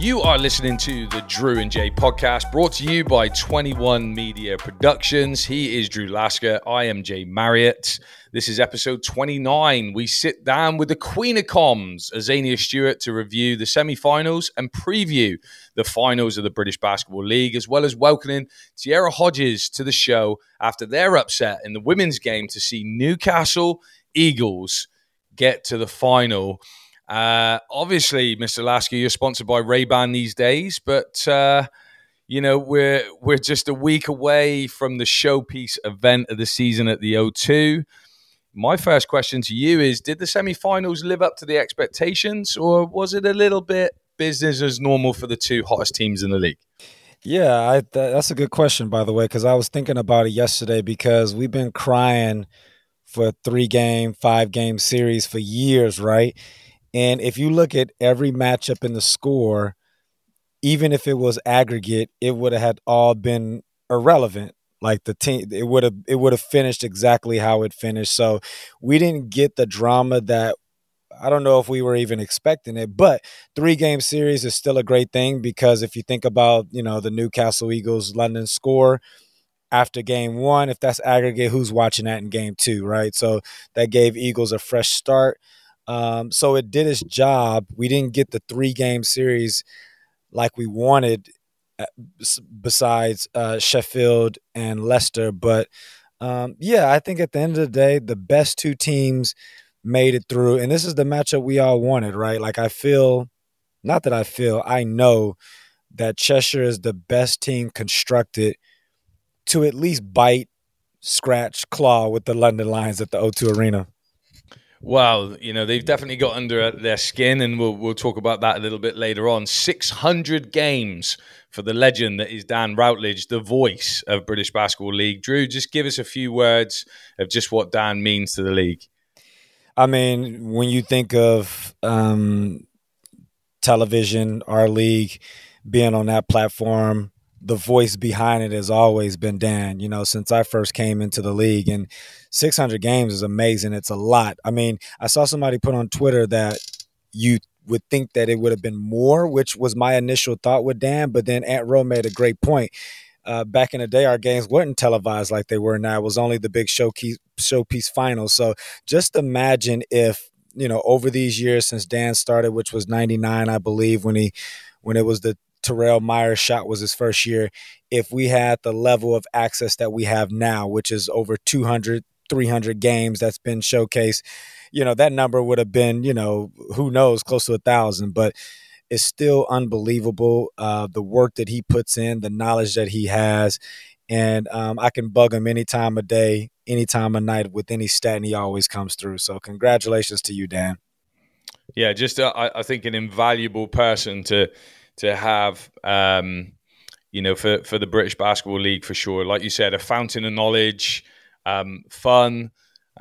You are listening to the Drew and Jay podcast, brought to you by 21 Media Productions. He is Drew Lasker. I am Jay Marriott. This is episode 29. We sit down with the Queen of Comms, Azania Stewart, to review the semi-finals and preview the finals of the British Basketball League, as well as welcoming Tierra Hodges to the show after their upset in the women's game to see Newcastle Eagles get to the final. Obviously, Mr. Lasker, you're sponsored by Ray-Ban these days, but we're just a week away from the showpiece event of the season at the O2. My first question to you is, did the semi-finals live up to the expectations, or was it a little bit business as normal for the two hottest teams in the league? Yeah, that's a good question, by the way, because I was thinking about it yesterday, because we've been crying for a 3-game, 5-game series for years, right? And if you look at every matchup in the score, even if it was aggregate, it would have had all been irrelevant. Like the team, it would have finished exactly how it finished. So we didn't get the drama that I don't know if we were even expecting it. But 3-game series is still a great thing, because if you think about, the Newcastle Eagles London score after game 1, if that's aggregate, who's watching that in game 2, right? So that gave Eagles a fresh start. So it did its job. We didn't get the 3-game series like we wanted, besides Sheffield and Leicester. But I think at the end of the day, the best two teams made it through. And this is the matchup we all wanted, right? Like I know that Cheshire is the best team constructed to at least bite, scratch, claw with the London Lions at the O2 Arena. Well, they've definitely got under their skin, and we'll talk about that a little bit later on. 600 games for the legend that is Dan Routledge, the voice of British Basketball League. Drew, just give us a few words of just what Dan means to the league. I mean, when you think of television, our league being on that platform, the voice behind it has always been Dan, since I first came into the league. And 600 games is amazing. It's a lot. I mean, I saw somebody put on Twitter that you would think that it would have been more, which was my initial thought with Dan. But then Aunt Ro made a great point. Back in the day, our games weren't televised like they were now. It was only the big showpiece finals. So just imagine if, over these years since Dan started, which was 99, I believe, when it was the Terrell Myers shot was his first year, if we had the level of access that we have now, which is over 200, 300 games that's been showcased, that number would have been, who knows, close to 1,000. But it's still unbelievable, the work that he puts in, the knowledge that he has. And I can bug him any time of day, any time of night with any stat, and he always comes through. So congratulations to you, Dan. Yeah, just I think an invaluable person to have, for the British Basketball League, for sure. Like you said, a fountain of knowledge, fun,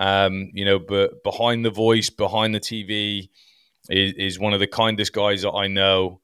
but behind the voice, behind the TV is one of the kindest guys that I know,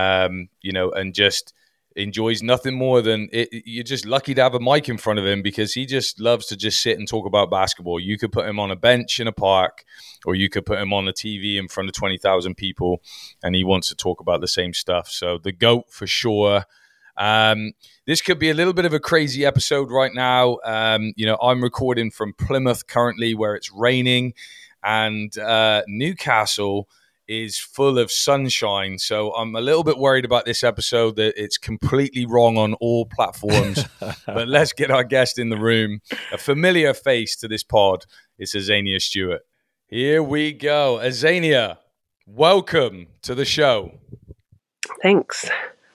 and just enjoys nothing more than it. You're just lucky to have a mic in front of him, because he just loves to just sit and talk about basketball. You could put him on a bench in a park, or you could put him on the TV in front of 20,000 people, and he wants to talk about the same stuff. So the GOAT for sure. This could be a little bit of a crazy episode right now. I'm recording from Plymouth currently, where it's raining, and Newcastle is full of sunshine. So I'm a little bit worried about this episode, that it's completely wrong on all platforms. But let's get our guest in the room. A familiar face to this pod is Azania Stewart. Here we go. Azania, welcome to the show. Thanks.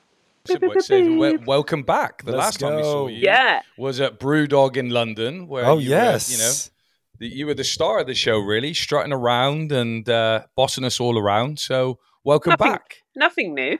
Welcome back. The last time we saw you was at Brewdog in London, where you were the star of the show, really, strutting around and bossing us all around. So welcome back. Nothing new,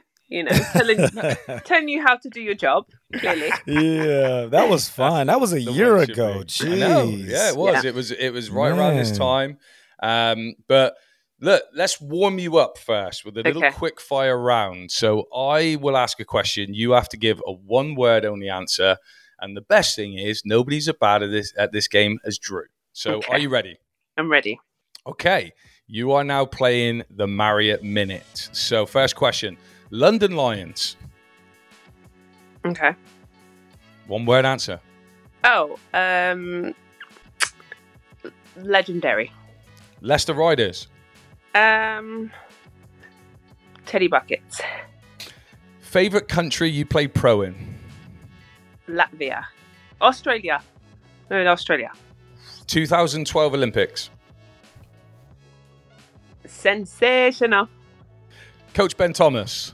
telling you how to do your job, clearly. Yeah, that was fun. That was a year ago. Jeez. I know. Yeah, it was. Yeah. It was right around this time. But look, let's warm you up first with a little quick fire round. So I will ask a question. You have to give a one-word only answer. And the best thing is, nobody's as bad at this game as Drew. So Are you ready? I'm ready. Okay. You are now playing the Marriott Minute. So first question, London Lions. Okay. One word answer. Oh, legendary. Leicester Riders. Teddy Buckets. Favorite country you play pro in? Latvia. Australia. No, Australia. 2012 Olympics. Sensational. Coach Ben Thomas.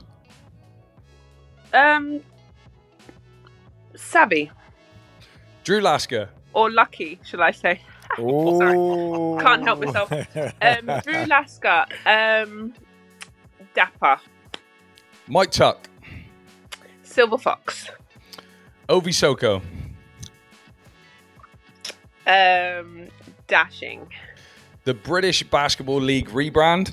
Savvy. Drew Lasker. Or lucky, shall I say. Ooh. Can't help myself. Drew Lasker. Dapper. Mike Tuck. Silver Fox. Ovi Soko. Dashing. The British Basketball League rebrand.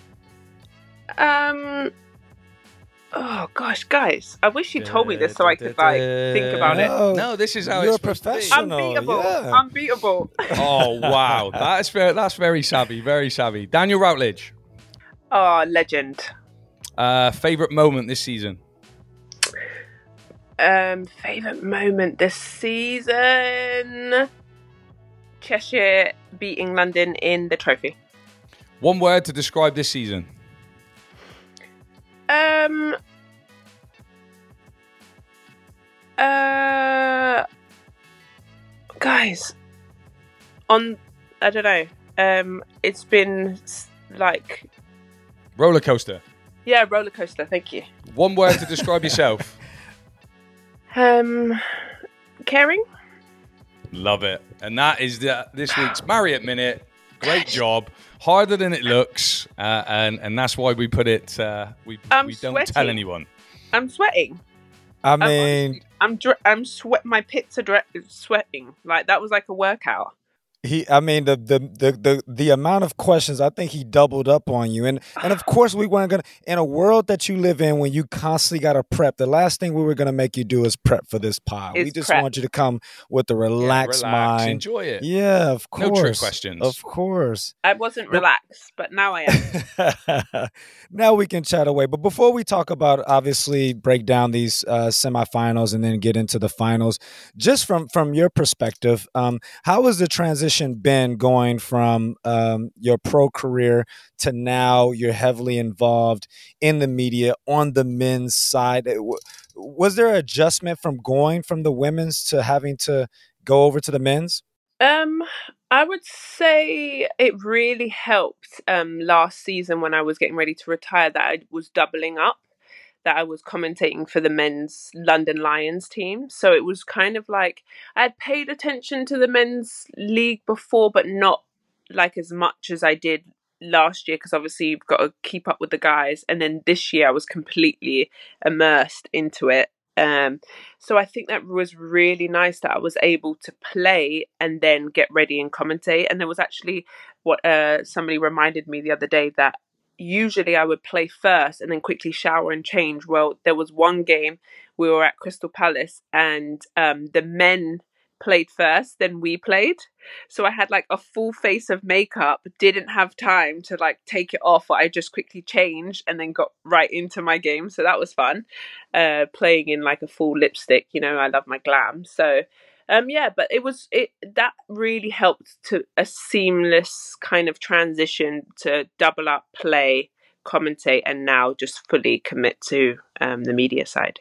Oh gosh, guys! I wish you told me this so I could think about it. No, this is how you're it's a professional. Unbeatable. Yeah. Unbeatable. Oh wow, that's very savvy, very savvy. Daniel Routledge. Oh, legend. Favorite moment this season. Favorite moment this season. Cheshire beating London in the trophy. One word to describe this season. Guys, I don't know. It's been like Roller coaster. Yeah, roller coaster. Thank you. One word to describe yourself. Caring. Love it. And that is this week's Marriott Minute. Great job. Harder than it looks, and that's why we put it. We don't tell anyone. I'm sweating. I mean, I'm sweat. My pits are sweating. Like that was like a workout. The amount of questions, I think he doubled up on you. And of course we weren't going to, in a world that you live in when you constantly got to prep, the last thing we were going to make you do is prep for this pod. We just want you to come with a relaxed mind. Enjoy it. Yeah, of course. No trick questions. Of course. I wasn't relaxed, but now I am. Now we can chat away. But before we talk about, obviously, break down these semifinals and then get into the finals, just from your perspective, how has the transition been going from your pro career to now you're heavily involved in the media on the men's side? Was there an adjustment from going from the women's to having to go over to the men's? I would say it really helped last season when I was getting ready to retire that I was doubling up, that I was commentating for the men's London Lions team. So it was kind of like I had paid attention to the men's league before, but not like as much as I did last year, because obviously you've got to keep up with the guys. And then this year I was completely immersed into it. So I think that was really nice that I was able to play and then get ready and commentate. And there was actually what somebody reminded me the other day that usually I would play first and then quickly shower and change. Well, there was one game we were at Crystal Palace and the men played first, then we played. So I had like a full face of makeup, didn't have time to like take it off. I just quickly changed and then got right into my game. So that was fun. Playing in like a full lipstick, you know, I love my glam. So but that really helped to a seamless kind of transition to double up, play, commentate, and now just fully commit to the media side.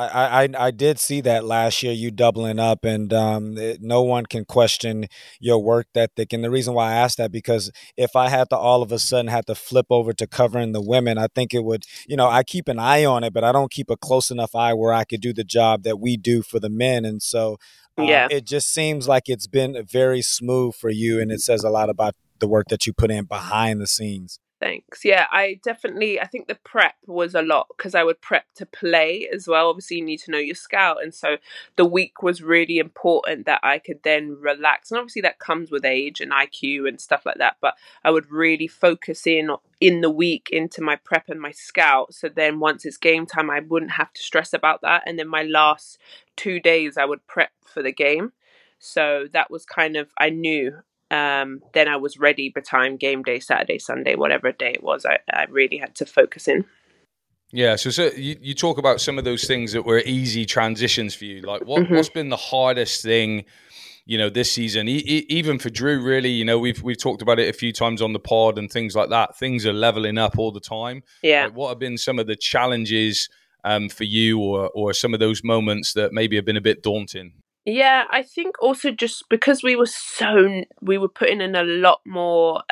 I did see that last year, you doubling up, and no one can question your work ethic. And the reason why I asked that, because if I had to all of a sudden have to flip over to covering the women, I think it would, I keep an eye on it, but I don't keep a close enough eye where I could do the job that we do for the men. And so it just seems like it's been very smooth for you, and it says a lot about the work that you put in behind the scenes. Thanks. Yeah, I think the prep was a lot because I would prep to play as well. Obviously, you need to know your scout. And so the week was really important that I could then relax. And obviously that comes with age and IQ and stuff like that. But I would really focus in the week into my prep and my scout. So then once it's game time, I wouldn't have to stress about that. And then my last 2 days, I would prep for the game. So that was kind of, I knew. Then I was ready by time game day, Saturday, Sunday, whatever day it was. I really had to focus in. Yeah, so you talk about some of those things that were easy transitions for you. Like what's been the hardest thing, this season, even for Drew, really? We've talked about it a few times on the pod and things like that. Things are leveling up all the time. Yeah. Like, what have been some of the challenges for you, or some of those moments that maybe have been a bit daunting? Yeah, I think also just because we were putting in a lot more,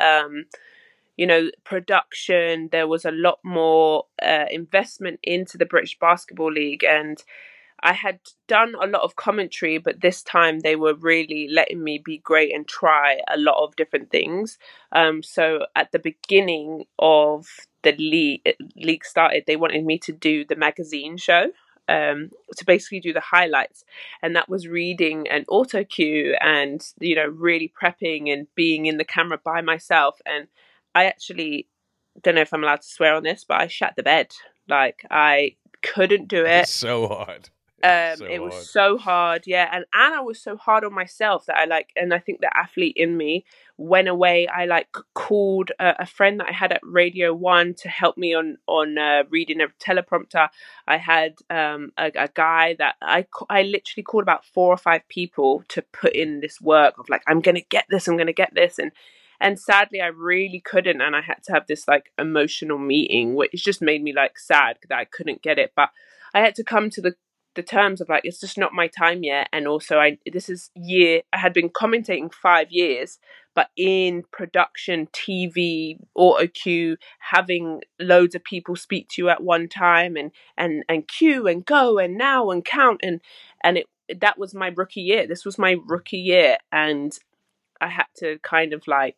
production. There was a lot more investment into the British Basketball League, and I had done a lot of commentary, but this time they were really letting me be great and try a lot of different things. So at the beginning of the league started, they wanted me to do the magazine show. To basically do the highlights, and that was reading an auto cue and really prepping and being in the camera by myself. And I actually don't know if I'm allowed to swear on this, but I shat the bed. Like, I couldn't do it. It's so hard. It was so hard, yeah, and I was so hard on myself that and I think the athlete in me went away. I called a friend that I had at Radio 1 to help me on reading a teleprompter. I had a guy that I literally called about 4 or 5 people to put in this work of I'm gonna get this, and sadly I really couldn't, and I had to have this emotional meeting, which just made me sad that I couldn't get it. But I had to come to the terms of it's just not my time yet. And also I had been commentating 5 years, but in production, TV, auto cue, having loads of people speak to you at one time, and cue and go and now and count, and that was my rookie year. This was my rookie year, and I had to kind of let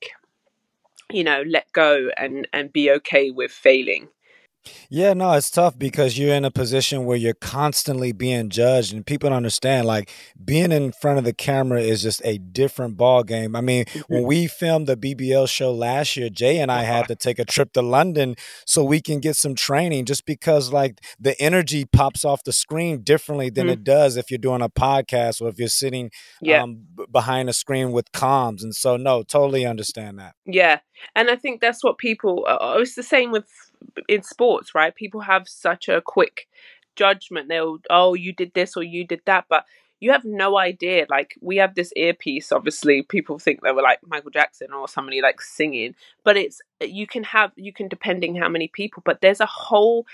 go and be okay with failing. Yeah, no, it's tough because you're in a position where you're constantly being judged, and people don't understand, being in front of the camera is just a different ball game. I mean, when we filmed the BBL show last year, Jay and I had to take a trip to London so we can get some training, just because the energy pops off the screen differently than it does if you're doing a podcast or if you're sitting behind a screen with comms. And so, no, totally understand that. Yeah. And I think that's what people, it's the same in sports, right? People have such a quick judgment. You did this or you did that, but you have no idea. We have this earpiece, obviously people think they were Michael Jackson or somebody singing, but you can depending how many people, but there's a whole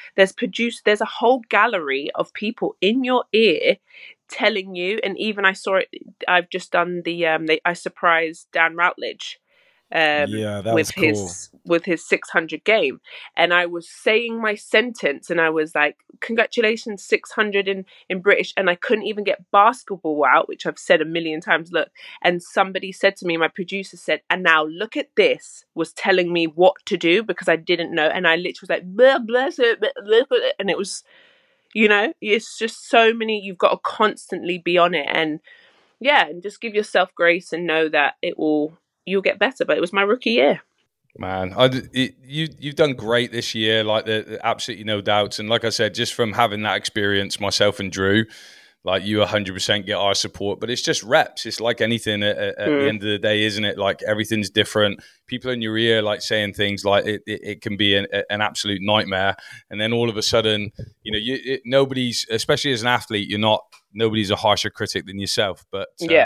gallery of people in your ear telling you. And even I saw it, I've just done I surprised Dan Routledge that was cool. with his 600 game, and I was saying my sentence and I was like, congratulations, 600 in British, and I couldn't even get basketball out, which I've said a million times. Look, and somebody said to me, my producer said, and now look at this, was telling me what to do because I didn't know, and I literally was like, blah, bless it, and it was, it's just so many, you've got to constantly be on it, and just give yourself grace and know that you'll get better. But it was my rookie year. Man, you've done great this year, absolutely no doubts. And like I said, just from having that experience, myself and Drew, you 100% get our support. But it's just reps. It's like anything at the end of the day, isn't it? Everything's different. People in your ear, saying things it can be an absolute nightmare. And then all of a sudden, nobody's, especially as an athlete, nobody's a harsher critic than yourself. But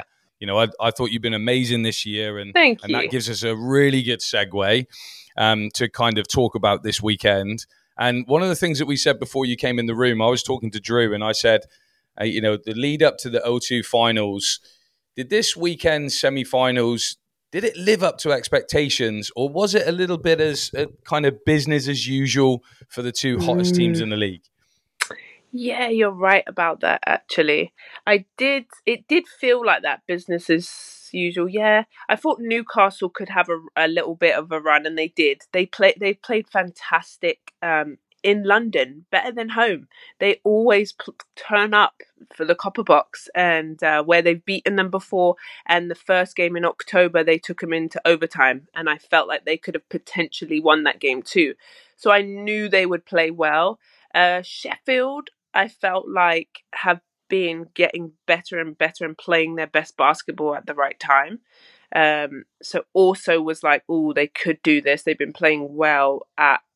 I thought you've been amazing this year, and that gives us a really good segue to kind of talk about this weekend. And one of the things that we said before you came in the room, I was talking to Drew, and I said, the lead up to the O2 finals, did this weekend's semi-finals, did it live up to expectations, or was it a little bit as kind of business as usual for the two hottest teams in the league? Yeah, you're right about that, actually. It did feel like that, business as usual. Yeah, I thought Newcastle could have a little bit of a run, and they did. They played fantastic in London, better than home. They always turn up for the Copper Box, and where they've beaten them before. And the first game in October, they took them into overtime, and I felt like they could have potentially won that game too. So I knew they would play well. Sheffield, I felt like have been getting better and better and playing their best basketball at the right time. So also was like, oh, they could do this. They've been playing well at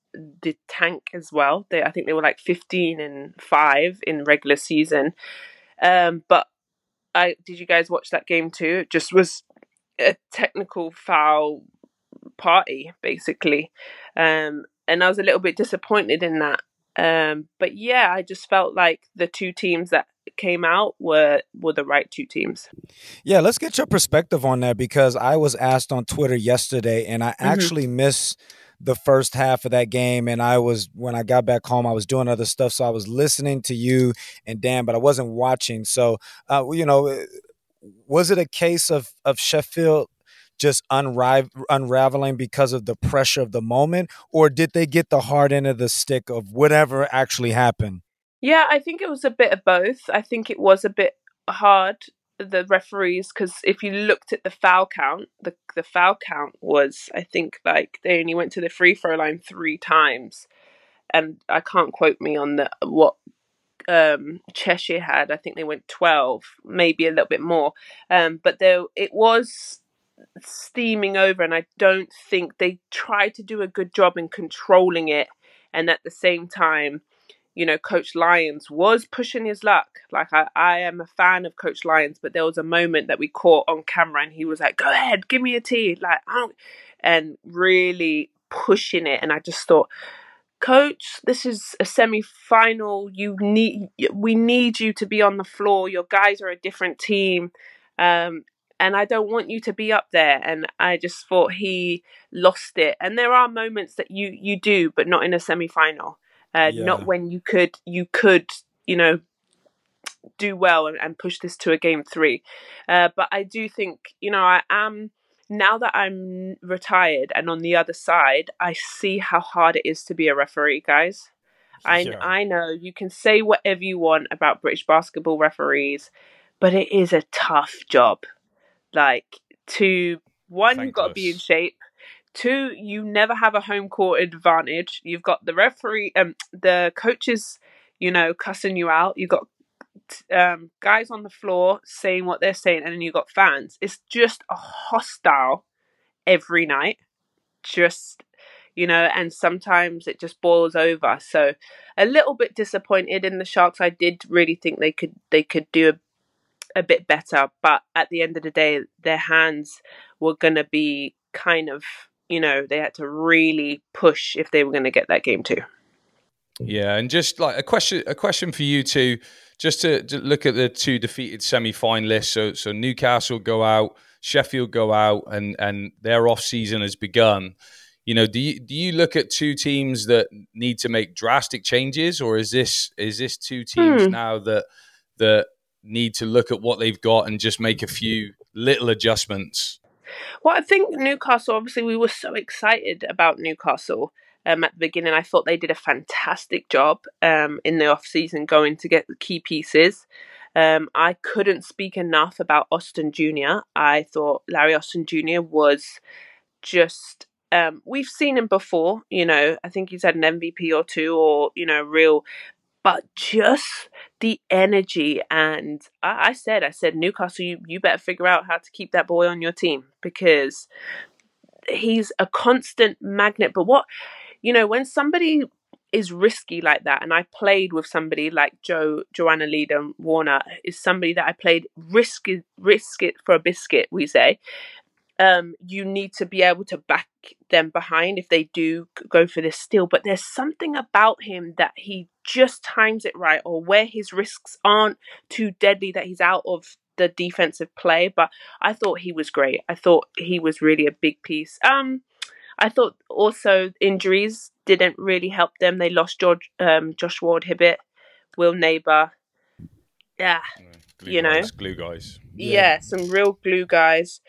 did tank as well. I think they were like 15-5 in regular season. But did you guys watch that game too? It just was a technical foul party, basically. And I was a little bit disappointed in that. But yeah, I just felt like the two teams that came out were the right two teams. Yeah, let's get your perspective on that, because I was asked on Twitter yesterday, and I actually missed the first half of that game. And when I got back home, I was doing other stuff, so I was listening to you and Dan, but I wasn't watching. So, was it a case of Sheffield just unraveling because of the pressure of the moment, or did they get the hard end of the stick of whatever actually happened? Yeah, I think it was a bit of both. I think it was a bit hard, the referees, because if you looked at the foul count, the foul count was, I think, like they only went to the free throw line 3 times. And I can't quote me on what Cheshire had. I think they went 12, maybe a little bit more. But it was steaming over, and I don't think they tried to do a good job in controlling it. And at the same time, Coach Lyons was pushing his luck. Like, I am a fan of Coach Lyons, but there was a moment that we caught on camera and he was like, "Go ahead, give me a tee." Like, and really pushing it. And I just thought, Coach, this is a semi-final. We need you to be on the floor. Your guys are a different team. And I don't want you to be up there. And I just thought he lost it. And there are moments that you do, but not in a semi-final. Not when you could, do well and push this to a game 3. But I do think, I am, now that I'm retired and on the other side, I see how hard it is to be a referee, guys. I know you can say whatever you want about British basketball referees, but it is a tough job. Like, you've got to be in shape. 2, you never have a home court advantage. You've got the referee, the coaches, cussing you out. You've got guys on the floor saying what they're saying, and then you've got fans. It's just a hostile every night. Just, and sometimes it just boils over. So a little bit disappointed in the Sharks. I did really think they could do a bit better, but at the end of the day, their hands were going to be kind of, they had to really push if they were going to get that game too. Yeah, and just like a question for you two, just to look at the 2 defeated semi-finalists. So Newcastle go out, Sheffield go out, and their off season has begun. Do you look at 2 teams that need to make drastic changes, or is this 2 teams now that need to look at what they've got and just make a few little adjustments? Well, I think Newcastle, obviously, we were so excited about Newcastle at the beginning. I thought they did a fantastic job in the off-season going to get the key pieces. I couldn't speak enough about Austin Jr. I thought Larry Austin Jr. was just... we've seen him before, I think he's had an MVP or 2 or, real... But just the energy, and I said, Newcastle, you better figure out how to keep that boy on your team, because he's a constant magnet. But when somebody is risky like that, and I played with somebody like Joanna Leader Warner, is somebody that I played risk it for a biscuit, we say. You need to be able to back them behind if they do go for this steal. But there's something about him that he just times it right, or where his risks aren't too deadly that he's out of the defensive play. But I thought he was great. I thought he was really a big piece. I thought also injuries didn't really help them. They lost Josh Ward-Hibbett, Will Neighbour. Yeah, glue guys. Yeah, some real glue guys.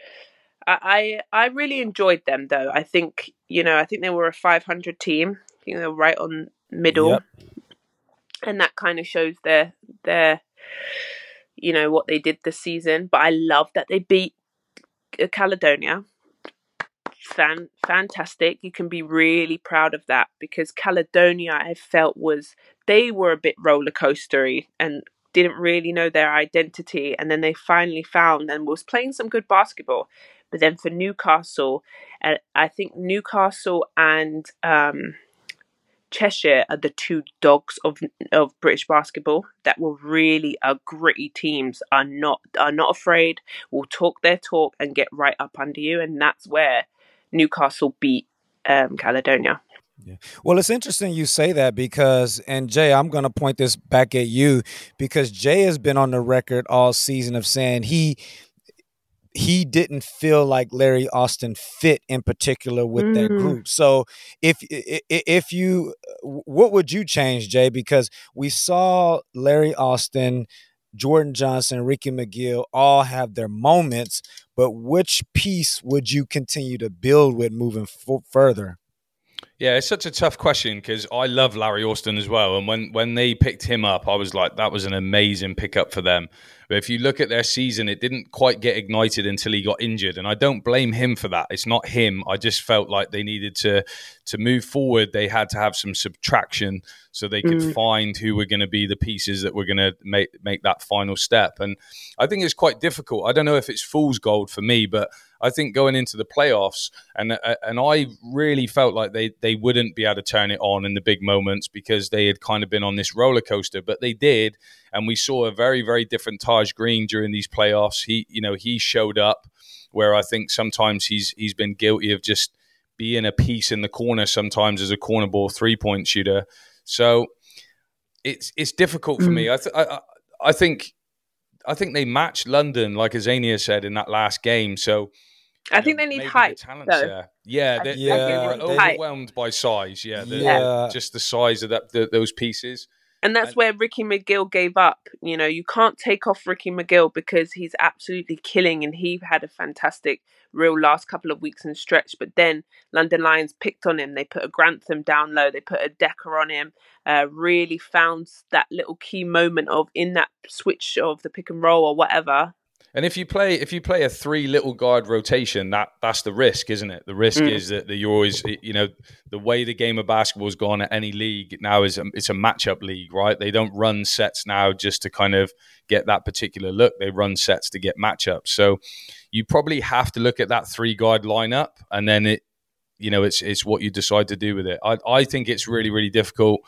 I really enjoyed them, though. I think they were a 500 team. I think they were right on middle. Yep. And that kind of shows their what they did this season. But I love that they beat Caledonia. Fantastic. You can be really proud of that, because Caledonia, I felt, they were a bit roller coastery and didn't really know their identity, and then they finally found and was playing some good basketball. But then for Newcastle, I think Newcastle and Cheshire are the two dogs of British basketball that are gritty teams, are not afraid, will talk their talk and get right up under you, and that's where Newcastle beat Caledonia. Yeah. Well, it's interesting you say that because, and Jay, I'm going to point this back at you because Jay has been on the record all season of saying he didn't feel like Larry Austin fit in particular with that group. So if you, what would you change, Jay? Because we saw Larry Austin, Jordan Johnson, Ricky McGill all have their moments, but which piece would you continue to build with moving further? Yeah, it's such a tough question because I love Larry Austin as well. And when they picked him up, I was like, that was an amazing pickup for them. But if you look at their season, it didn't quite get ignited until he got injured. And I don't blame him for that. It's not him. I just felt like they needed to move forward. They had to have some subtraction so they could find who were going to be the pieces that were going to make that final step. And I think it's quite difficult. I don't know if it's fool's gold for me, but I think going into the playoffs, and I really felt like they wouldn't be able to turn it on in the big moments because they had kind of been on this roller coaster, but they did, and we saw a very, very different Taj Green during these playoffs. He showed up where I think sometimes he's been guilty of just being a piece in the corner sometimes as a corner ball 3-point shooter. So it's difficult for me. I think they matched London, like Azania said, in that last game. So I think they need height. Yeah, they're overwhelmed by size. Just the size of those pieces. And that's where Ricky McGill gave up. You can't take off Ricky McGill because he's absolutely killing, and he had a fantastic real last couple of weeks in stretch. But then London Lions picked on him. They put a Grantham down low. They put a Decker on him. Really found that little key moment in that switch of the pick and roll or whatever. And if you play a 3 little guard rotation, that's the risk, isn't it? The risk is that you're always, the way the game of basketball has gone at any league now it's a matchup league, right? They don't run sets now just to kind of get that particular look. They run sets to get matchups. So you probably have to look at that 3 guard lineup, and then it's what you decide to do with it. I think it's really, really difficult.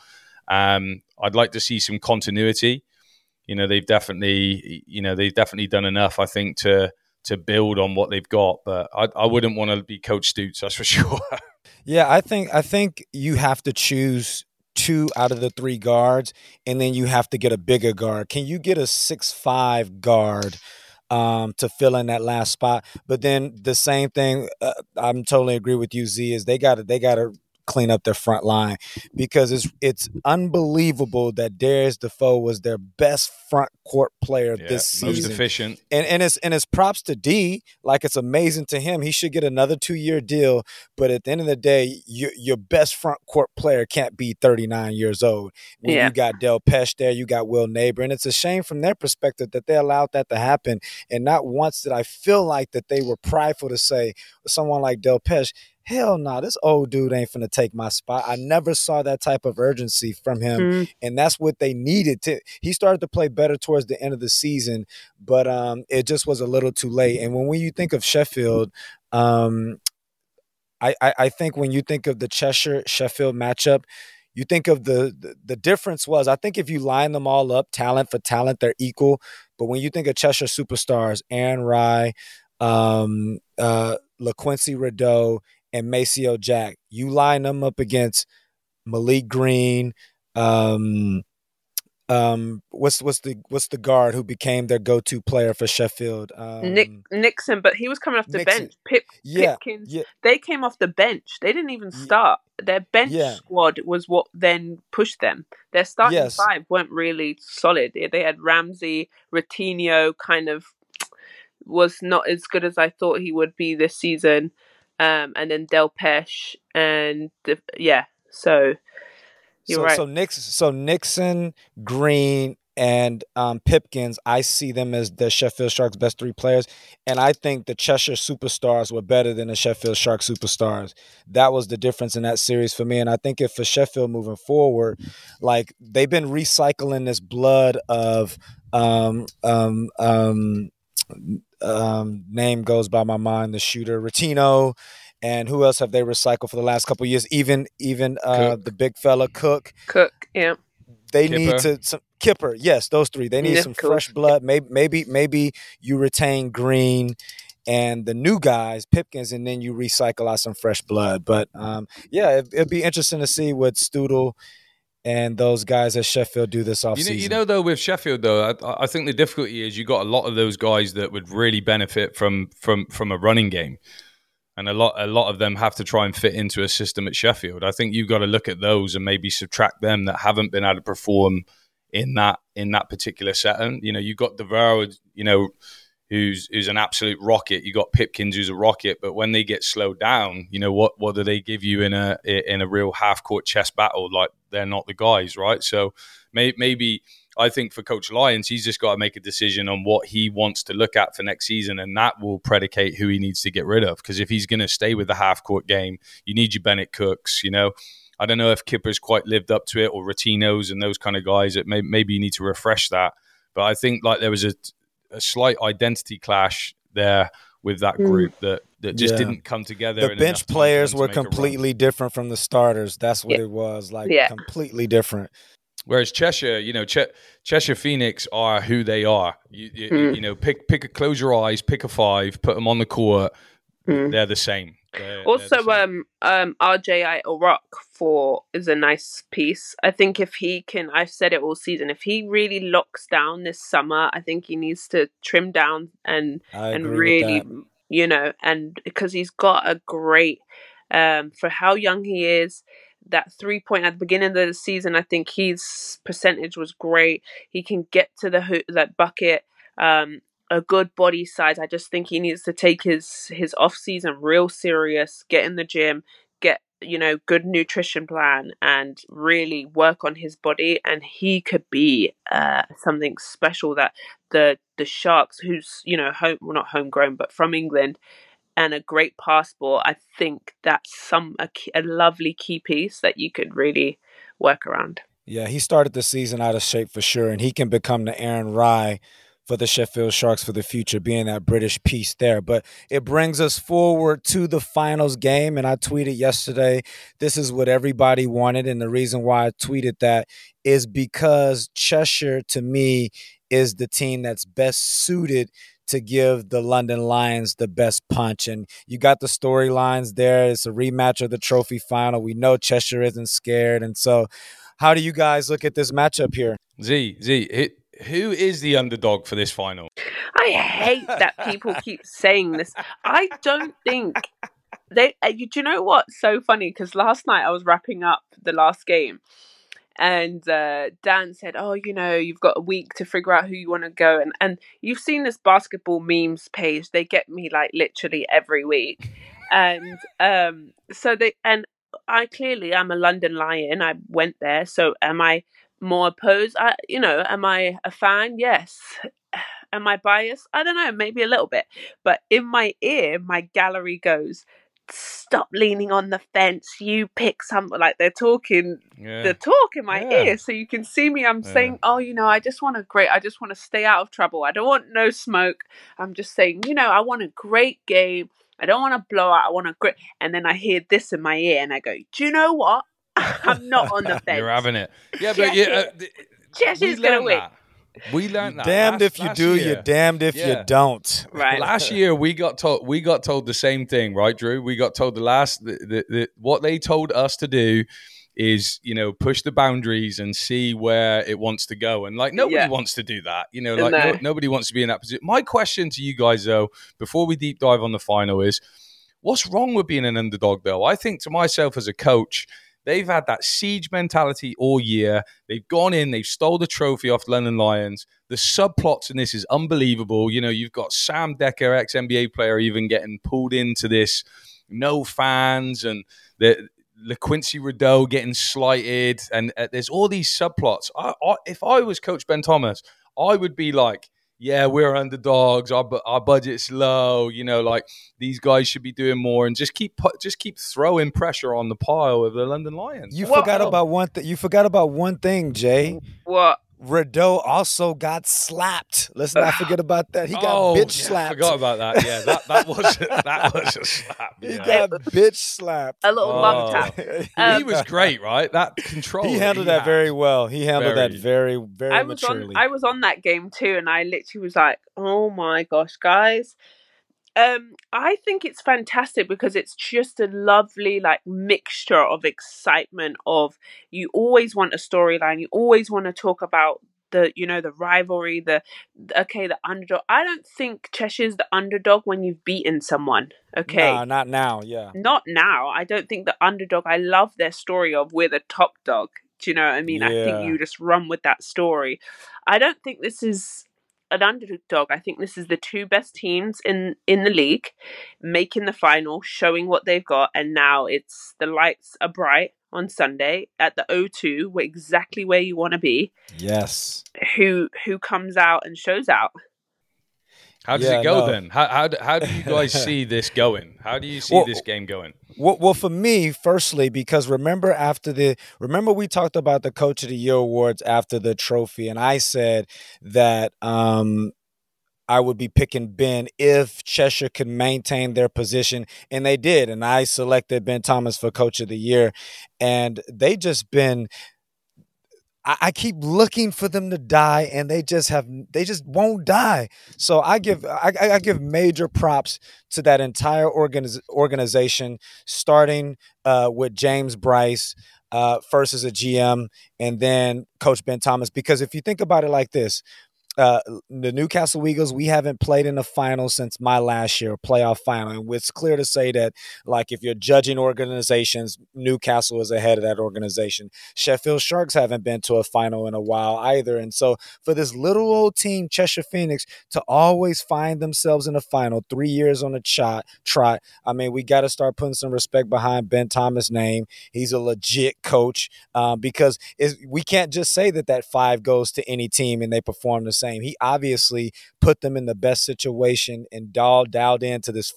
I'd like to see some continuity. They've definitely done enough, I think, to build on what they've got. But I wouldn't want to be Coach Stoots, that's for sure. Yeah, I think you have to choose 2 out of the 3 guards, and then you have to get a bigger guard. Can you get a 6'5" guard to fill in that last spot? But then the same thing, I'm totally agree with you, Z, is they got to clean up their front line because it's unbelievable that Darius Defoe was their best front court player this season. Most efficient. And it's props to D. Like, it's amazing to him. He should get another 2-year deal. But at the end of the day, your best front court player can't be 39 years old. When you got Del Pesh there, you got Will Neighbor. And it's a shame from their perspective that they allowed that to happen. And not once did I feel like that they were prideful to say someone like Del Pesh, hell no, this old dude ain't finna take my spot. I never saw that type of urgency from him, and that's what they needed. He started to play better towards the end of the season, but it just was a little too late. And when you think of Sheffield, I think when you think of the Cheshire-Sheffield matchup, you think of the difference was, I think if you line them all up, talent for talent, they're equal. But when you think of Cheshire superstars, Aaron Rye, LaQuincy Rideau, and Maceo Jack, you line them up against Malik Green. What's the guard who became their go-to player for Sheffield? Nixon, but he was coming off the bench. Pipkins. Yeah. They came off the bench. They didn't even start. Their bench squad was what then pushed them. Their starting 5 weren't really solid. They had Ramsey, Ratinho, kind of was not as good as I thought he would be this season. And then Del Pesh, and so you're right. So Nixon, Green, and Pipkins, I see them as the Sheffield Sharks' best 3 players, and I think the Cheshire superstars were better than the Sheffield Sharks superstars. That was the difference in that series for me, and I think if for Sheffield moving forward, like they've been recycling this blood of name goes by my mind, the shooter Ratino And who else have they recycled for the last couple of years? Even the big fella Cook. Yeah. They Kipper. need some Kipper. Yes, those three. They need some fresh blood. Maybe you retain Green and the new guys, Pipkins, and then you recycle out some fresh blood. But it'd be interesting to see what Studel and those guys at Sheffield do this offseason. You know, though, with Sheffield, though, I think the difficulty is you got a lot of those guys that would really benefit from a running game. And a lot of them have to try and fit into a system at Sheffield. I think you've got to look at those and maybe subtract them that haven't been able to perform in that particular setting. You know, you've got Devereux, you know, who's an absolute rocket. You got Pipkins, who's a rocket. But when they get slowed down, you know, what do they give you in a real half court chess battle? Like, they're not the guys, right? So maybe. I think for Coach Lyons, he's just got to make a decision on what he wants to look at for next season, and that will predicate who he needs to get rid of. Because if he's going to stay with the half-court game, you need your Bennett Cooks, you know. I don't know if Kipper's quite lived up to it, or Ratinos and those kind of guys. Maybe you need to refresh that. But I think like there was a slight identity clash there with that group that just didn't come together. The bench players were completely different from the starters. That's what it was, completely different. Whereas Cheshire, you know, Cheshire Phoenix are who they are. You know, close your eyes, pick a five, put them on the court. They're the same. RJ O'Rourke is a nice piece. I think if he can, I've said it all season, if he really locks down this summer, I think he needs to trim down and really, you know, and because he's got a great, for how young he is. That 3-point at the beginning of the season, I think his percentage was great. He can get to that bucket, a good body size. I just think he needs to take his off season real serious, get in the gym, get, you know, good nutrition plan, and really work on his body. And he could be something special that the Sharks, who's, you know, not homegrown, but from England, and a great passport, I think that's a lovely key piece that you could really work around. Yeah, he started the season out of shape for sure, and he can become the Aaron Rye for the Sheffield Sharks for the future, being that British piece there. But it brings us forward to the finals game, and I tweeted yesterday, this is what everybody wanted, and the reason why I tweeted that is because Cheshire, to me, is the team that's best suited to give the London Lions the best punch. And you got the storylines there. It's a rematch of the trophy final. We know Cheshire isn't scared. And so how do you guys look at this matchup here? Z, who is the underdog for this final? I hate that people keep saying this. I don't think they, do you know what's so funny? Because last night I was wrapping up the last game. And Dan said, oh, you know, you've got a week to figure out who you want to go. And you've seen this basketball memes page. They get me like literally every week. And I'm a London Lion. I went there. So am I more opposed? Am I a fan? Yes. Am I biased? I don't know, maybe a little bit. But in my ear, my gallery goes, stop leaning on the fence, you pick something. Like they're talking the talk in my ear, so you can see me. I'm saying, oh, you know, I just want to stay out of trouble. I don't want no smoke. I'm just saying, you know, I want a great game. I don't want to blow out. I want a great. And then I hear this in my ear, and I go, do you know what? I'm not on the fence. You're having it. Yeah, but Cheshire's gonna win. We learned that. Damned if you do, you're damned if you don't. Right. Last year we got told the same thing, right, Drew? We got told what they told us to do is, you know, push the boundaries and see where it wants to go. And like nobody wants to do that. You know, like nobody wants to be in that position. My question to you guys though, before we deep dive on the final is, what's wrong with being an underdog though? I think to myself as a coach, they've had that siege mentality all year. They've gone in, they've stole the trophy off London Lions. The subplots in this is unbelievable. You know, you've got Sam Decker, ex-NBA player, even getting pulled into this, no fans, and the LaQuincy Rideau getting slighted. And there's all these subplots. If I was Coach Ben Thomas, I would be like, yeah, we're underdogs. Our budget's low. You know, like these guys should be doing more, and just keep throwing pressure on the pile of the London Lions. You forgot about one thing, Jay. What? Rideau also got slapped. Let's not forget about that. He got bitch slapped. I forgot about that. Yeah, that was a slap. He Yeah. got bitch slapped. A little bum tap. He was great, right? That control. He handled that very well. He handled that very, very maturely. I was on that game too, and I literally was like, "Oh my gosh, guys!" I think it's fantastic because it's just a lovely like mixture of excitement. Of you always want a storyline, you always want to talk about the rivalry, the underdog. I don't think Cheshire's the underdog when you've beaten someone. Okay, nah, not now. Yeah, not now. I don't think the underdog. I love their story of we're the top dog. Do you know what I mean? Yeah. I think you just run with that story. I don't think this is an underdog. I think this is the two best teams in the league making the final, showing what they've got, and now it's the lights are bright on Sunday at the O2, where exactly where you want to be. Yes. Who comes out and shows out? How does it go then? How do you guys see this going? How do you see this game going? Well, for me, firstly, because remember we talked about the Coach of the Year awards after the trophy, and I said that I would be picking Ben if Cheshire could maintain their position, and they did, and I selected Ben Thomas for Coach of the Year, and they just been. I keep looking for them to die, and they just won't die. So I give major props to that entire organization, starting with James Bryce first as a GM, and then Coach Ben Thomas. Because if you think about it like this. The Newcastle Eagles, we haven't played in a final since my last year, playoff final. And it's clear to say that, like, if you're judging organizations, Newcastle is ahead of that organization. Sheffield Sharks haven't been to a final in a while either. And so for this little old team, Cheshire Phoenix, to always find themselves in a final 3 years on a trot, I mean, we got to start putting some respect behind Ben Thomas' name. He's a legit coach because we can't just say that 5 goes to any team and they perform the same. He obviously put them in the best situation and dialed into this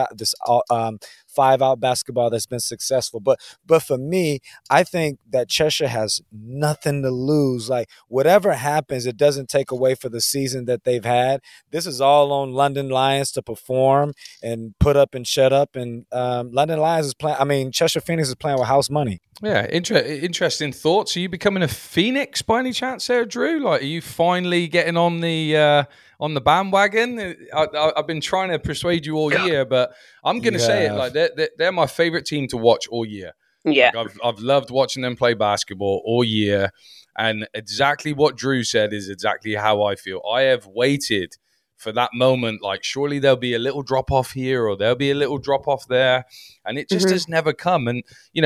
5-out basketball that's been successful. But for me, I think that Cheshire has nothing to lose. Like, whatever happens, it doesn't take away for the season that they've had. This is all on London Lions to perform and put up and shut up. And London Lions is playing. I mean, Cheshire Phoenix is playing with house money. Yeah, interesting thoughts. Are you becoming a Phoenix by any chance, there, Drew? Like, are you finally getting on the bandwagon? I've been trying to persuade you all year, but I'm going to say it like they're my favorite team to watch all year. Yeah, like I've loved watching them play basketball all year, and exactly what Drew said is exactly how I feel. I have waited for that moment, like surely there'll be a little drop off here or there'll be a little drop off there, and it just has never come. And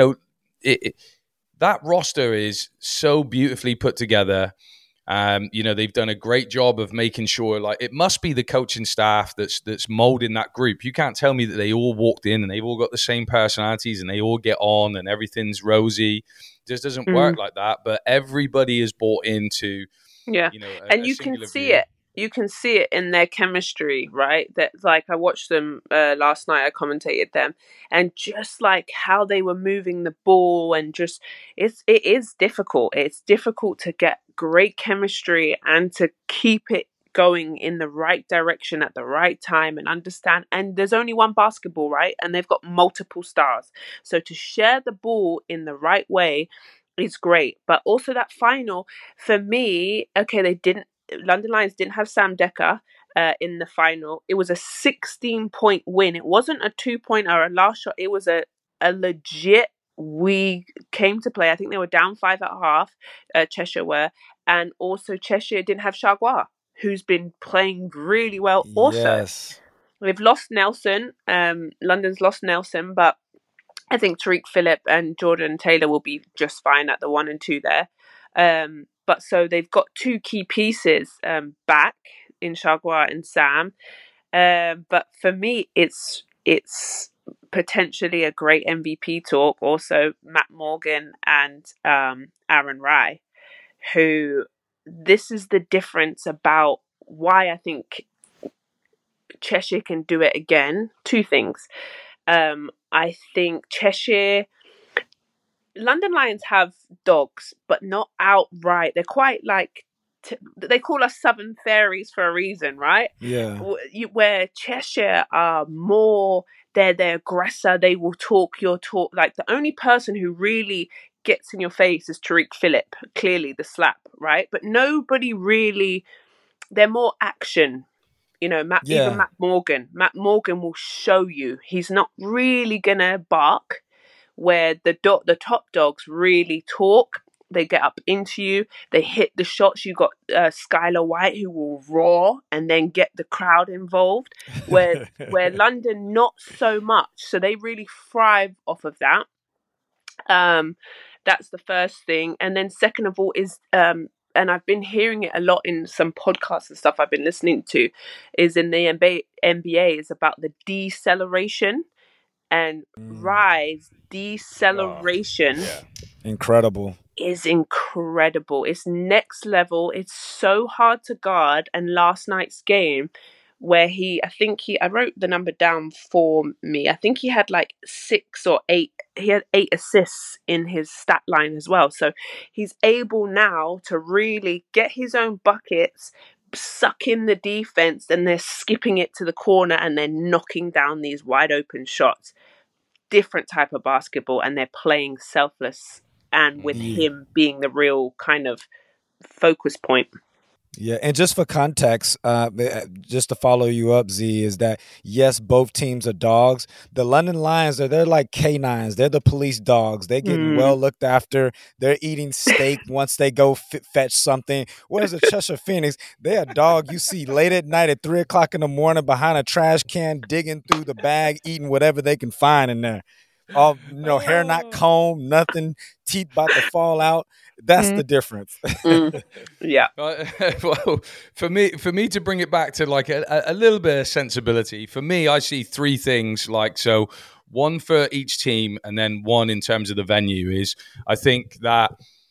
that roster is so beautifully put together. They've done a great job of making sure, like, it must be the coaching staff that's molding that group. You can't tell me that they all walked in and they've all got the same personalities and they all get on and everything's rosy. It just doesn't work like that. But everybody is bought into, and you can see it. You can see it in their chemistry, right? That, like, I watched them last night. I commentated them, and just like how they were moving the ball, and just it is difficult. It's difficult to get great chemistry and to keep it going in the right direction at the right time and understand. And there's only one basketball, right? And they've got multiple stars, so to share the ball in the right way is great. But also that final, for me, okay, London Lions didn't have Sam Decker in the final. It was a 16-point win. It wasn't a 2-point or a last shot. It was a legit, we came to play. I think they were down 5 at half, Cheshire were. And also Cheshire didn't have Chargois, who's been playing really well also. Yes. They've lost Nelson. London's lost Nelson, but I think Tariq Phillip and Jordan Taylor will be just fine at the 1 and 2 there. But so they've got 2 key pieces back in Chargois and Sam. But for me, it's potentially a great MVP talk. Also, Matt Morgan and Aaron Rye, who, this is the difference about why I think Cheshire can do it again. 2 things. I think London Lions have dogs, but not outright. They're quite like they call us Southern fairies for a reason, right? Yeah. Where Cheshire are more, they're the aggressor. They will talk your talk. Like, the only person who really gets in your face is Tariq Phillip, clearly the slap, right? But nobody really, they're more action. You know, even Yeah. Matt Morgan. Matt Morgan will show you. He's not really gonna bark. Where the top dogs really talk. They get up into you. They hit the shots. You got Skylar White, who will roar and then get the crowd involved. Where London, not so much. So they really thrive off of that. That's the first thing. And then second of all is, and I've been hearing it a lot in some podcasts and stuff I've been listening to, is in the NBA is about the deceleration and rise. Deceleration Incredible. is incredible. It's next level. It's so hard to guard. And last night's game, where I wrote the number down for me. I think he had like 6 or 8. He had 8 assists in his stat line as well. So he's able now to really get his own buckets, suck in the defense, and they're skipping it to the corner and they're knocking down these wide open shots. Different type of basketball, and they're playing selfless, and with him being the real kind of focus point. Yeah, and just for context, just to follow you up, Z, is that yes, both teams are dogs. The London Lions they're like canines. They're the police dogs. They're getting well looked after. They're eating steak once they go fetch something. Whereas the Cheshire Phoenix, they're a dog you see late at night at 3:00 in the morning behind a trash can, digging through the bag, eating whatever they can find in there. All hair not combed, nothing, teeth about to fall out. That's the difference. Yeah. Well, for me to bring it back to like a little bit of sensibility, for me, I see 3 things. Like, so one for each team, and then one in terms of the venue is, I think that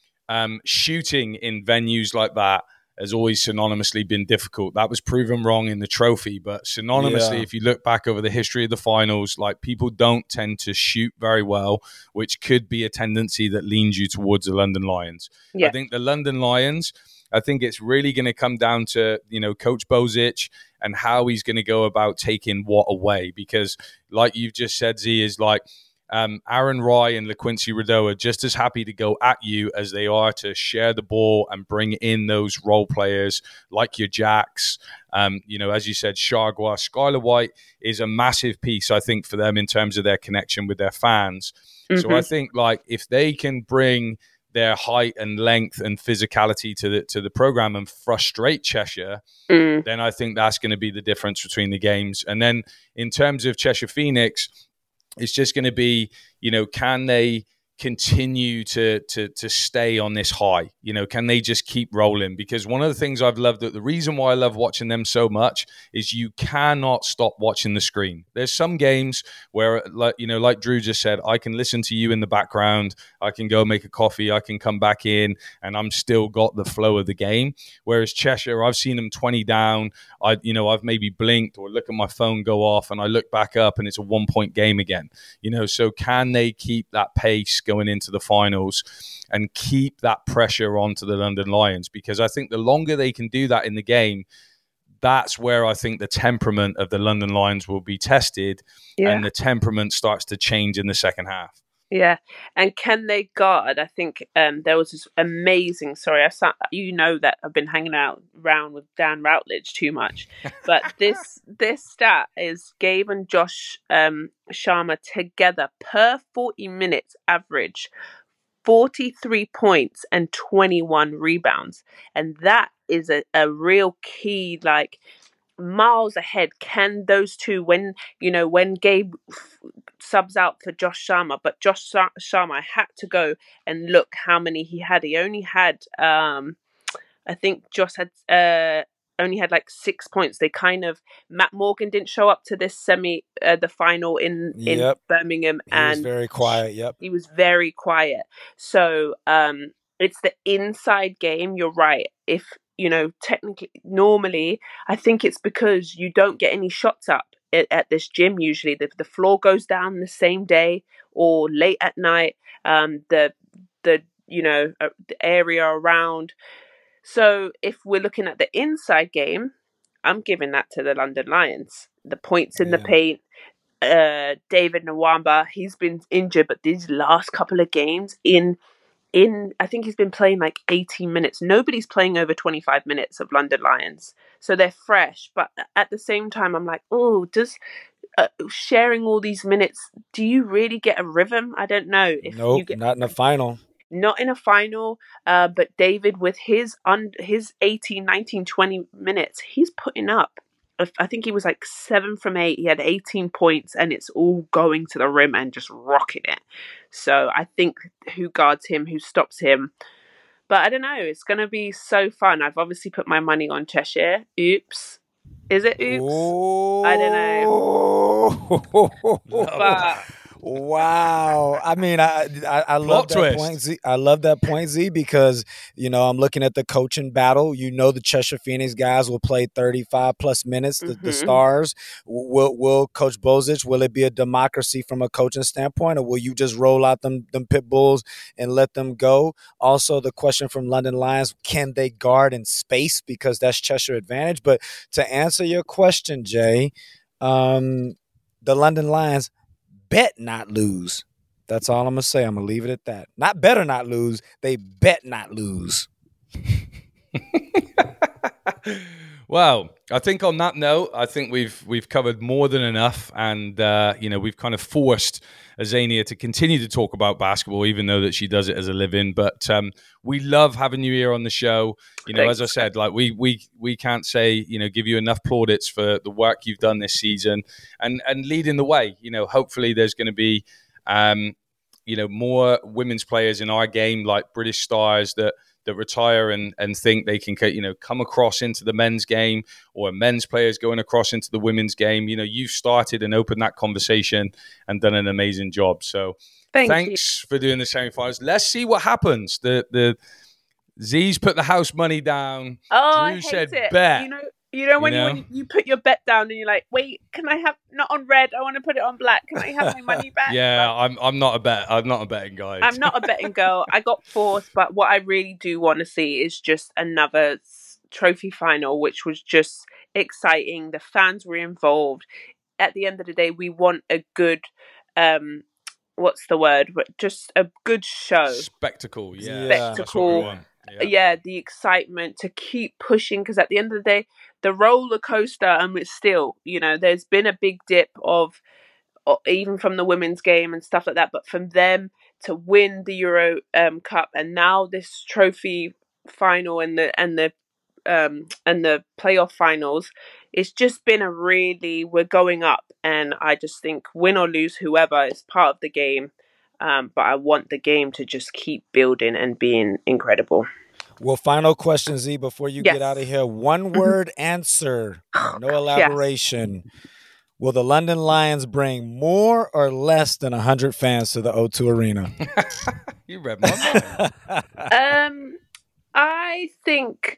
shooting in venues like that has always synonymously been difficult. That was proven wrong in the trophy, but synonymously, if you look back over the history of the finals, like, people don't tend to shoot very well, which could be a tendency that leans you towards the London Lions. I think the London Lions, I think it's really going to come down to, Coach Bozic and how he's going to go about taking what away, because like you've just said, Z, is like, Aaron Rye and LaQuincy Rideau are just as happy to go at you as they are to share the ball and bring in those role players like your Jacks. As you said, Chargois, Skylar White is a massive piece, I think, for them in terms of their connection with their fans. So I think, like, if they can bring their height and length and physicality to the program and frustrate Cheshire, then I think that's going to be the difference between the games. And then in terms of Cheshire Phoenix, it's just going to be, can they continue to stay on this high? Can they just keep rolling? Because one of the things I've loved, the reason why I love watching them so much, is you cannot stop watching the screen. There's some games where, like Drew just said, I can listen to you in the background, I can go make a coffee, I can come back in, and I'm still got the flow of the game. Whereas Cheshire, I've seen them 20 down. I've maybe blinked or look at my phone go off, and I look back up and it's a 1-point game again. So can they keep that pace going into the finals and keep that pressure onto the London Lions? Because I think the longer they can do that in the game, that's where I think the temperament of the London Lions will be tested, and the temperament starts to change in the second half. Yeah, and can they guard? I think there was this amazing. Sorry, that I've been hanging around with Dan Routledge too much, but this stat is Gabe and Josh Sharma together per 40 minutes average 43 points and 21 rebounds, and that is a real key, like, miles ahead. Can those two, when Gabe subs out for Josh Sharma, but Josh Sharma, I had to go and look how many he had. He only had, I think Josh had only had like 6 points. Matt Morgan didn't show up to this the final in Birmingham, and he was very quiet. He was very quiet. So it's the inside game. You're right. If technically, normally, I think it's because you don't get any shots up at this gym. Usually the floor goes down the same day or late at night. The area around. So if we're looking at the inside game, I'm giving that to the London Lions. The points in the paint. David Nwamba, he's been injured, but these last couple of games I think he's been playing like 18 minutes. Nobody's playing over 25 minutes of London Lions. So they're fresh. But at the same time, I'm like, oh, does sharing all these minutes, do you really get a rhythm? I don't know. If Nope, you get, not in the final. Not in a final, but David with his 18, 19, 20 minutes, he's putting up. I think he was like 7 from 8. He had 18 points, and it's all going to the rim and just rocking it. So I think who guards him, who stops him. But I don't know. It's going to be so fun. I've obviously put my money on Cheshire. Oops. Is it oops? Ooh. I don't know. But wow. I mean, I love that twist. point, Z. I love that point, Z, because, I'm looking at the coaching battle. The Cheshire Phoenix guys will play 35 plus minutes. The Stars, will Coach Bozic, will it be a democracy from a coaching standpoint, or will you just roll out them pit bulls and let them go? Also, the question from London Lions, can they guard in space? Because that's Cheshire advantage. But to answer your question, Jay, the London Lions bet not lose. That's all I'm going to say. I'm going to leave it at that. Not better not lose. They bet not lose. Well, I think on that note, I think we've covered more than enough, and we've kind of forced Azania to continue to talk about basketball, even though that she does it as a living. But we love having you here on the show. As I said, like we can't say give you enough plaudits for the work you've done this season and leading the way. Hopefully there's going to be more women's players in our game, like British Stars that retire and think they can come across into the men's game, or men's players going across into the women's game. You've started and opened that conversation and done an amazing job. So thanks for doing the semifinals. Let's see what happens. The Z's put the house money down. Oh, Drew I said hate it. bet. When you put your bet down and you're like, wait, can I have not on red? I want to put it on black. Can I have my money back? Yeah, I'm not a betting guy. I'm not a betting girl. I got forced, but what I really do want to see is just another trophy final, which was just exciting. The fans were involved. At the end of the day, we want a good, what's the word? Just a good show. Spectacle, yeah. Spectacle. That's what we want. Yeah, the excitement to keep pushing, because at the end of the day, the roller coaster, and it's still, there's been a big dip of even from the women's game and stuff like that, but from them to win the Euro Cup, and now this trophy final and the playoff finals, it's just been we're going up, and I just think win or lose, whoever is part of the game. But I want the game to just keep building and being incredible. Well, final question, Z, before you get out of here. One word answer, no elaboration. Yes. Will the London Lions bring more or less than 100 fans to the O2 Arena? You read my mind. I think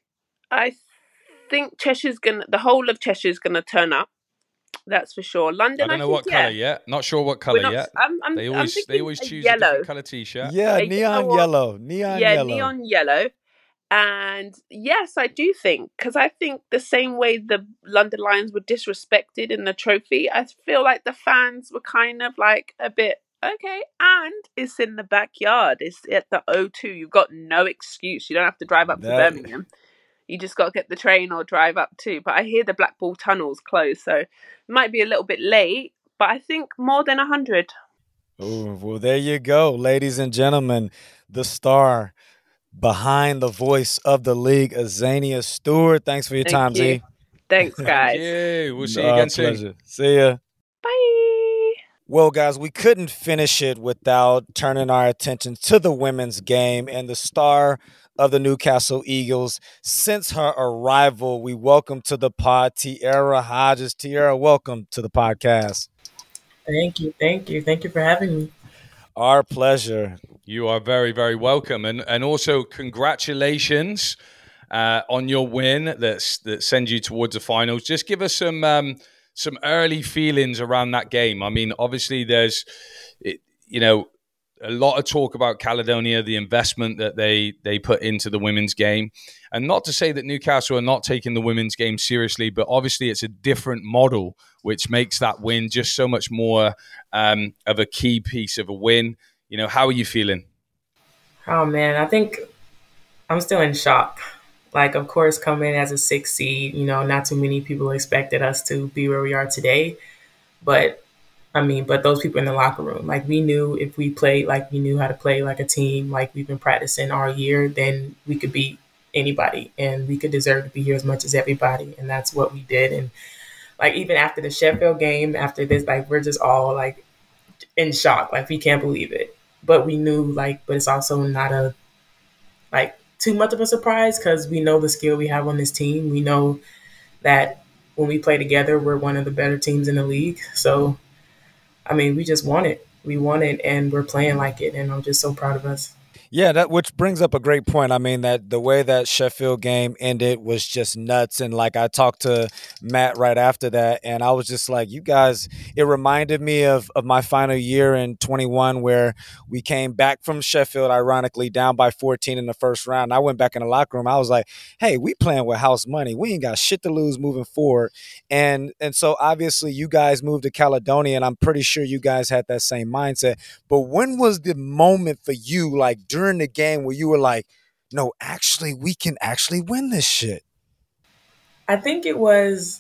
the whole of Cheshire's gonna turn up. That's for sure. London, I don't know what colour yet. Not sure what colour yet. They always choose a different colour t-shirt. Yeah, neon yellow. Neon yellow. And yes, I do think, because I think the same way the London Lions were disrespected in the trophy, I feel like the fans were kind of like a bit, okay, and it's in the backyard. It's at the O2. You've got no excuse. You don't have to drive up to Birmingham. You just got to get the train or drive up too. But I hear the Blackpool tunnel's closed, so it might be a little bit late, but I think more than 100. Oh, well, there you go, ladies and gentlemen. The star behind the voice of the league, Azania Stewart. Thanks for your time, Z. Thanks, guys. Thank you. We'll see you again soon. See ya. Bye. Well, guys, we couldn't finish it without turning our attention to the women's game and the star of the Newcastle Eagles. Since her arrival, we welcome to the pod Tierra Hodges. Tierra, welcome to the podcast. Thank you. Thank you for having me. Our pleasure. You are very, very welcome. And also congratulations on your win that sends you towards the finals. Just give us some early feelings around that game. I mean, obviously there's, a lot of talk about Caledonia, the investment that they put into the women's game. And not to say that Newcastle are not taking the women's game seriously, but obviously it's a different model, which makes that win just so much more of a key piece of a win. How are you feeling? Oh man, I think I'm still in shock. Like, of course, coming as a 6 seed, not too many people expected us to be where we are today. But but those people in the locker room, like we knew if we played like we knew how to play like a team, like we've been practicing all year, then we could beat anybody and we could deserve to be here as much as everybody. And that's what we did. And like even after the Sheffield game, after this, like we're just all like in shock, like we can't believe it. But we knew but it's also not a like too much of a surprise because we know the skill we have on this team. We know that when we play together, we're one of the better teams in the league. So we just won it. We won it, and we're playing like it, and I'm just so proud of us. Yeah, that which brings up a great point. I mean, that the way that Sheffield game ended was just nuts. And like I talked to Matt right after that, and I was just like, you guys, it reminded me of my final year in 21 where we came back from Sheffield, ironically, down by 14 in the first round. I went back in the locker room. I was like, hey, we playing with house money. We ain't got shit to lose moving forward. And so obviously you guys moved to Caledonia, and I'm pretty sure you guys had that same mindset. But when was the moment for you, like during the game, where you were like, no, actually, we can actually win this shit? I think it was,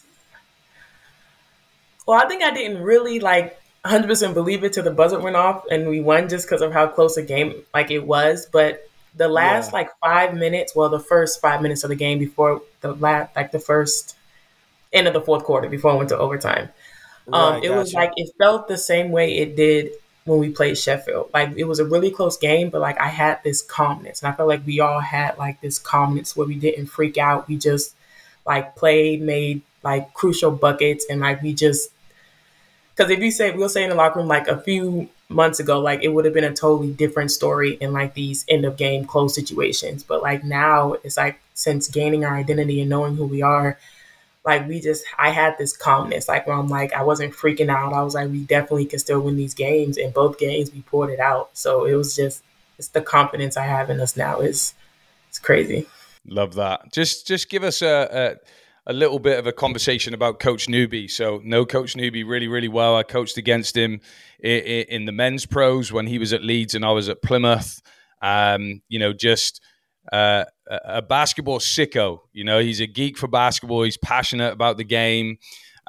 well, I think I didn't really 100% believe it till the buzzer went off and we won just because of how close a game it was. But the last 5 minutes, well, the first 5 minutes of the game before the first end of the fourth quarter before I went to overtime, it was it felt the same way it did when we played Sheffield. Like it was a really close game, but I had this calmness, and I felt like we all had this calmness where we didn't freak out. We just played, made crucial buckets, and we just, because if we'll say in the locker room a few months ago, it would have been a totally different story in these end of game close situations. But now it's since gaining our identity and knowing who we are, I had this calmness, where I'm I wasn't freaking out. I was we definitely can still win these games. And both games we poured it out. So it was just, it's the confidence I have in us now it's crazy. Love that. Just give us a little bit of a conversation about Coach Newby. So know Coach Newby really, really well. I coached against him in the men's pros when he was at Leeds and I was at Plymouth. A basketball sicko. He's a geek for basketball. He's passionate about the game.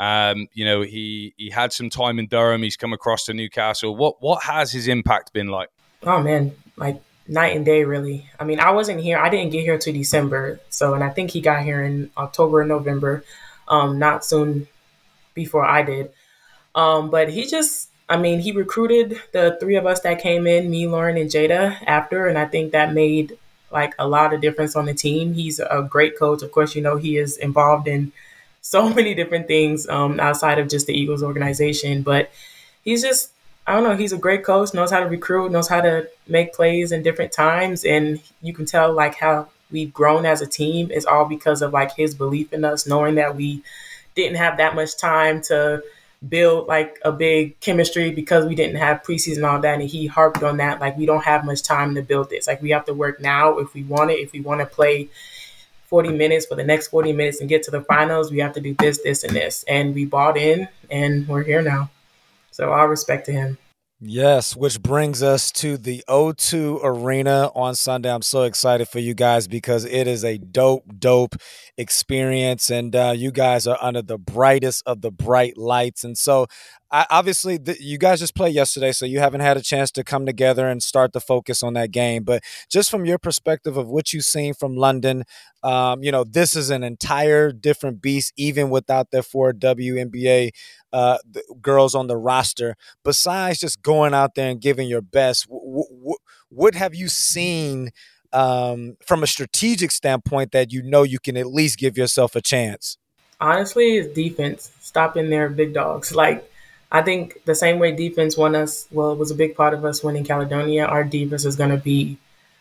He had some time in Durham. He's come across to Newcastle. What has his impact been like? Oh man, night and day, really. I wasn't here. I didn't get here till December. And I think he got here in October or November, not soon before I did. But he just, he recruited the three of us that came in, me, Lauren, and Jada after. And I think that made a lot of difference on the team. He's a great coach. Of course, he is involved in so many different things outside of just the Eagles organization. But he's just, I don't know, he's a great coach, knows how to recruit, knows how to make plays in different times. And you can tell how we've grown as a team is all because of his belief in us, knowing that we didn't have that much time to build a big chemistry because we didn't have preseason and all that. And he harped on that. We don't have much time to build this. We have to work now if we want it. If we want to play 40 minutes for the next 40 minutes and get to the finals, we have to do this, this, and this. And we bought in and we're here now. So all respect to him. Yes, which brings us to the O2 Arena on Sunday. I'm so excited for you guys because it is a dope experience, and you guys are under the brightest of the bright lights. And so obviously you guys just played yesterday, so you haven't had a chance to come together and start the focus on that game. But just from your perspective of what you've seen from London, this is an entire different beast, even without their 4 WNBA girls on the roster. Besides just going out there and giving your best, what have you seen from a strategic standpoint that you can at least give yourself a chance? Honestly, it's defense, stopping their big dogs. I think the same way defense won us, well, it was a big part of us winning Caledonia. Our defense is going to be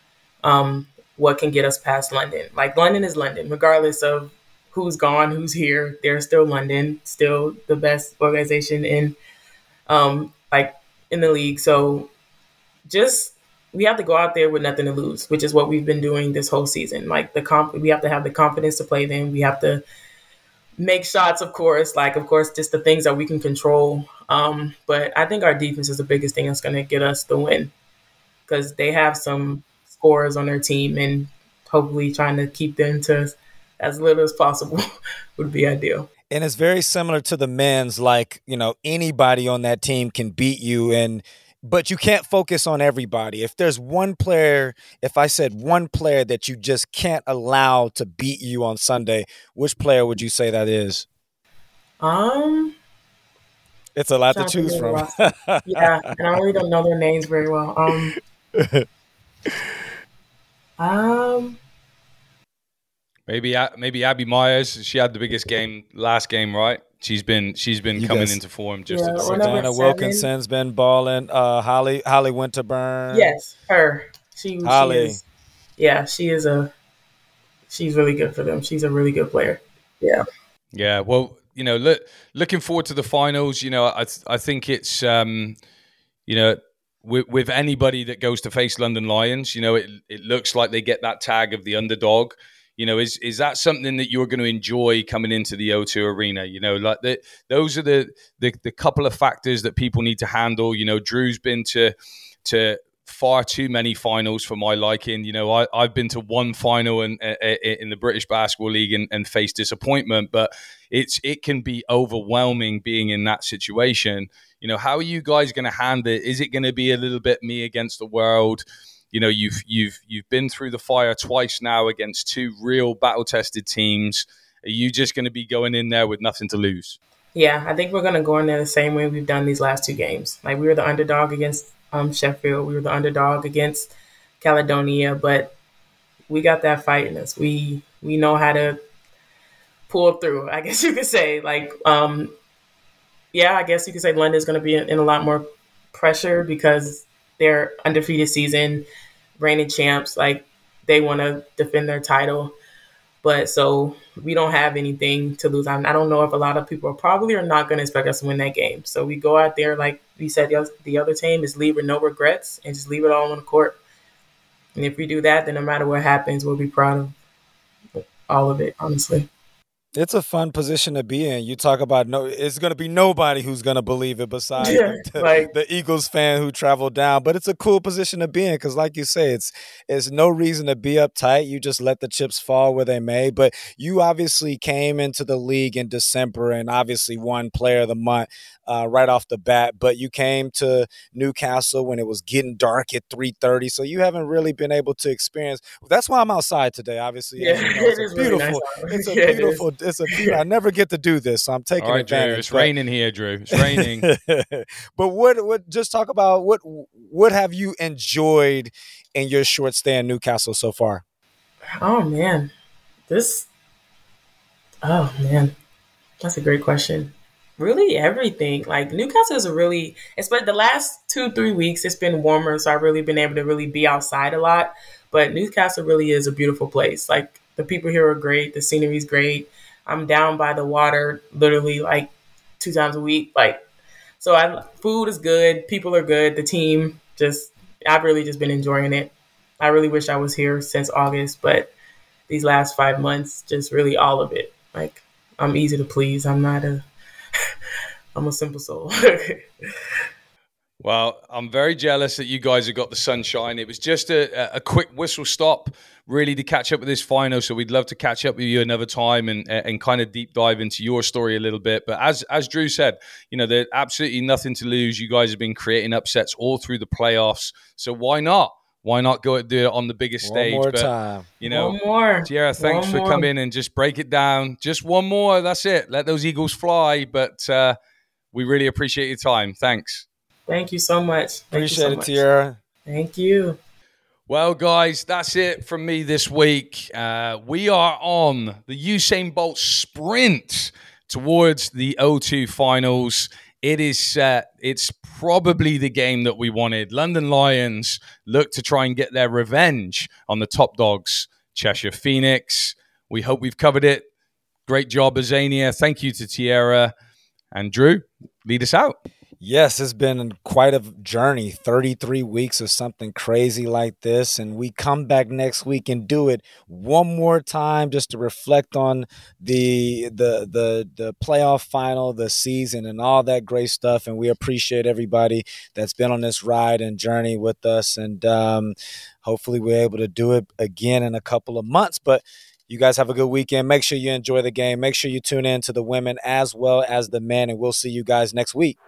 what can get us past London. London is London, regardless of who's gone, who's here. They're still London, still the best organization in the league. So we have to go out there with nothing to lose, which is what we've been doing this whole season. Like we have to have the confidence to play them. We have to make shots, of course, just the things that we can control. But I think our defense is the biggest thing that's going to get us the win, because they have some scorers on their team, and hopefully trying to keep them to as little as possible would be ideal. And it's very similar to the men's, like, anybody on that team can beat you, but you can't focus on everybody. If there's one player, if I said one player that you just can't allow to beat you on Sunday, which player would you say that is? It's a lot to choose from. Yeah, and I really don't know their names very well. Maybe Abby Myers. She had the biggest game last game, right? She's been coming into form just at the right time. Savannah Wilkinson's been balling. Holly Winterburn. Yes, her. She is. Yeah, she's really good for them. She's a really good player. Yeah. Yeah. Well, looking forward to the finals. I think it's with anybody that goes to face London Lions, it looks like they get that tag of the underdog. Is that something that you're going to enjoy coming into the O2 Arena? Those are the couple of factors that people need to handle. Drew's been to far too many finals for my liking. I've been to one final in the British Basketball League and faced disappointment, but it can be overwhelming being in that situation. How are you guys going to handle it? Is it going to be a little bit me against the world? You've been through the fire twice now against two real battle-tested teams. Are you just going to be going in there with nothing to lose? Yeah, I think we're going to go in there the same way we've done these last two games. Like, we were the underdog against Sheffield. We were the underdog against Caledonia, but we got that fight in us. We know how to pull through, I guess you could say. I guess you could say London's going to be in a lot more pressure because they're undefeated season, reigning champs. Like, they want to defend their title. But so we don't have anything to lose. I don't know if a lot of people probably are not going to expect us to win that game. So we go out there, like we said, the other team is leave with no regrets and just leave it all on the court. And if we do that, then no matter what happens, we'll be proud of all of it, honestly. It's a fun position to be in. You talk about it's going to be nobody who's going to believe it besides the Eagles fan who traveled down. But it's a cool position to be in because, like you say, it's no reason to be uptight. You just let the chips fall where they may. But you obviously came into the league in December and obviously won Player of the Month right off the bat. But you came to Newcastle when it was getting dark at 3:30, so you haven't really been able to experience. That's why I'm outside today. Obviously, it's beautiful. It's a beautiful. It's a beautiful. I never get to do this, so I'm taking advantage. Drew, it's raining here, Drew. It's raining. But what? Just talk about what have you enjoyed in your short stay in Newcastle so far? Oh man, that's a great question. Really everything. Like, Newcastle is especially the last 2-3 weeks, it's been warmer, so I've really been able to really be outside a lot. But Newcastle really is a beautiful place. Like, the people here are great. The scenery is great. I'm down by the water literally like 2 times a week. Food is good. People are good. The team I've really just been enjoying it. I really wish I was here since August, but these last 5 months, just really all of it. Like, I'm easy to please. I'm a simple soul. Well, I'm very jealous that you guys have got the sunshine. It was just a quick whistle stop, really, to catch up with this final. So we'd love to catch up with you another time and kind of deep dive into your story a little bit. But as Drew said, there's absolutely nothing to lose. You guys have been creating upsets all through the playoffs. So why not? Why not go and do it on the biggest stage? One more time. One more. Tiara, thanks for coming and just break it down. Just one more. That's it. Let those Eagles fly. But we really appreciate your time. Thanks. Thank you so much. Appreciate it, Tiara. Thank you. Well, guys, that's it from me this week. We are on the Usain Bolt sprint towards the O2 finals. It is set. It's probably the game that we wanted. London Lions look to try and get their revenge on the top dogs, Cheshire Phoenix. We hope we've covered it. Great job, Azania. Thank you to Tiara. And Drew, lead us out. Yes, it's been quite a journey, 33 weeks or something crazy like this. And we come back next week and do it one more time just to reflect on the playoff final, the season, and all that great stuff. And we appreciate everybody that's been on this ride and journey with us. And hopefully we're able to do it again in a couple of months. But you guys have a good weekend. Make sure you enjoy the game. Make sure you tune in to the women as well as the men. And we'll see you guys next week.